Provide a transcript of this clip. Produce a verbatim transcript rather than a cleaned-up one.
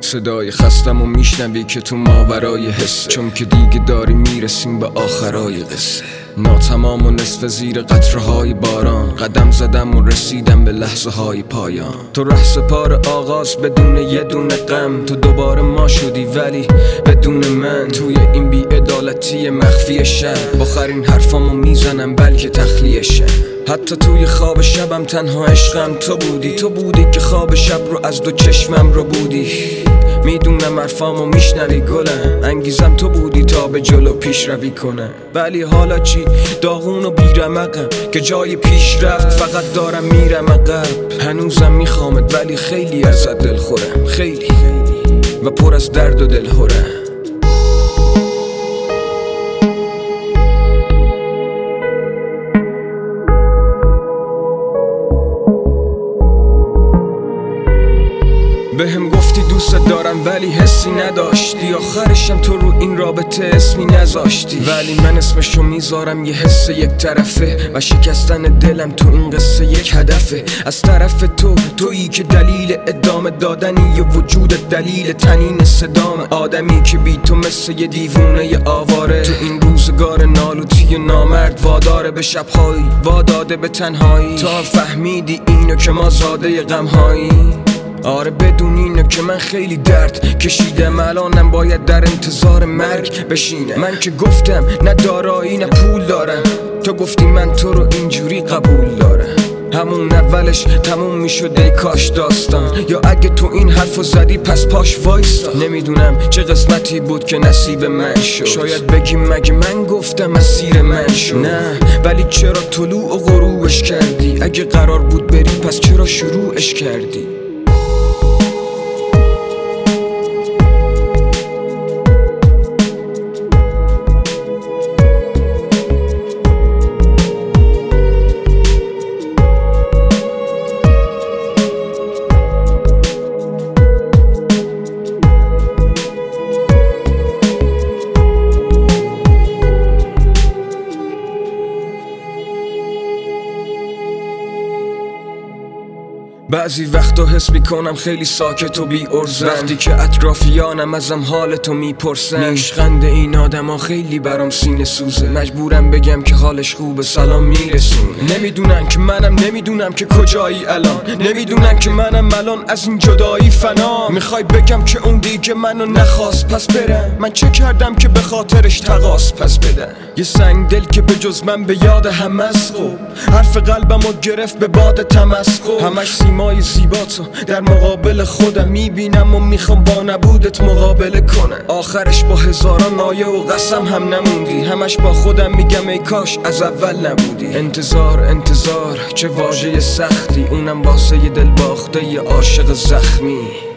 صدای خستم و میشنوی که تو ماورای حسه، چون که دیگه داری میرسیم به آخرای قصه. ناتمام و نصف زیر قطره های باران، قدم زدم و رسیدم به لحظه های پایان. تو ره سپار آغاز بدون یه دونه غم، تو دوباره ما شدی ولی بدون من. توی این بی‌عدالتی مخفی شهر، باخرین حرفامو میزنم بلکه تخلیه. حتی توی خواب شبم تنها عشقم تو بودی، تو بودی که خواب شب رو از دو چشمم رو بودی. میدونم حرفامو میشنوی گلم، انگیزم تو بودی تا به جلو پیش روی کنم. ولی حالا چی؟ داغون و بیرمقم که جای پیش رفت فقط دارم میرم عقب. هنوزم میخوامت ولی خیلی ازت دل خورم، خیلی و پر از درد و دلهورم. بهم گفتی دوست دارم ولی حسی نداشتی، آخرشم تو رو این رابطه اسمی نذاشتی. ولی من اسمشو میذارم یه حس یک طرفه و شکستن دلم تو این قصه یک هدفه. از طرف تو، تویی که دلیل ادامه دادنی یه وجود، دلیل تنین صدام آدمی که بی تو مثل یه دیوونه ی آواره. تو این روزگار نالوتی نامرد واداره به شبهایی، واداده به تنهایی. تا فهمیدی اینو که ما زاده غمهایی. آره بدون اینه که من خیلی درد کشیدم، الانم باید در انتظار مرگ بشینم. من که گفتم نه دارایی نه پول دارم، تو گفتی من تو رو اینجوری قبول دارم. همون اولش تموم میشد ای کاش داستان، یا اگه تو این حرفو زدی پس پاش وایستا. نمیدونم چه قسمتی بود که نصیب من شد، شاید بگیم مگه من گفتم اسیر من شد. نه ولی چرا طلوع و غروبش کردی؟ اگه قرار بود بری پس چرا شروعش کردی؟ بعضی وقتا حس میکنم خیلی ساکت و بی ارزم، وقتی که اطرافیانم ازم حالتو میپرسن. نیشخند این آدما خیلی برام سینه سوزه، مجبورم بگم که حالش خوبه سلام میرسونه. نمیدونن که منم نمیدونم که کجایی الان، نمیدونن که منم الان از این جدایی فنا. میخوای بگم که اون دیگه منو نخواست پس برم؟ من چه کردم که به خاطرش تقاص پس بدم؟ یه سنگ دل که به جز من به یاد هم از خوب، حرف قلبمو گرفت به باد تمسخر. همش سیمای زیباتو در مقابل خودم میبینم و میخوام با نبودت مقابله کنم. آخرش با هزاران نایه و قسم هم نموندی، همش با خودم میگم ای کاش از اول نبودی. انتظار انتظار چه واژه سختی، اونم واسه یه دل باخته یه عاشق زخمی.